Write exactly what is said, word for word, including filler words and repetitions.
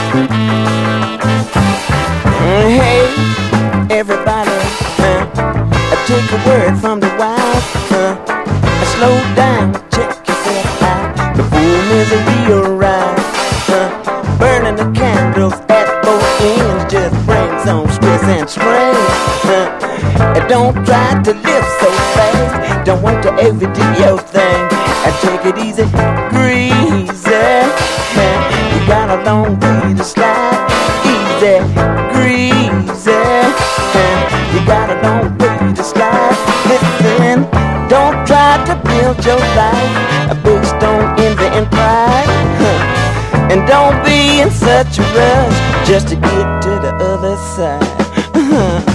Hey, everybody, uh, take a word from the wise. Uh, slow down, check yourself out. The boom is a real ride. Uh, burning the candles at both ends just brings on stress and strain. Uh, don't try to live so fast. Don't want to overdo your thing. I take it easy, greasy. Uh, you got a long way to slide. Easy, greasy. Uh, you got a long way to slide. Listen, don't try to build your life based on envy and pride. Huh. And don't be in such a rush just to get to the other side.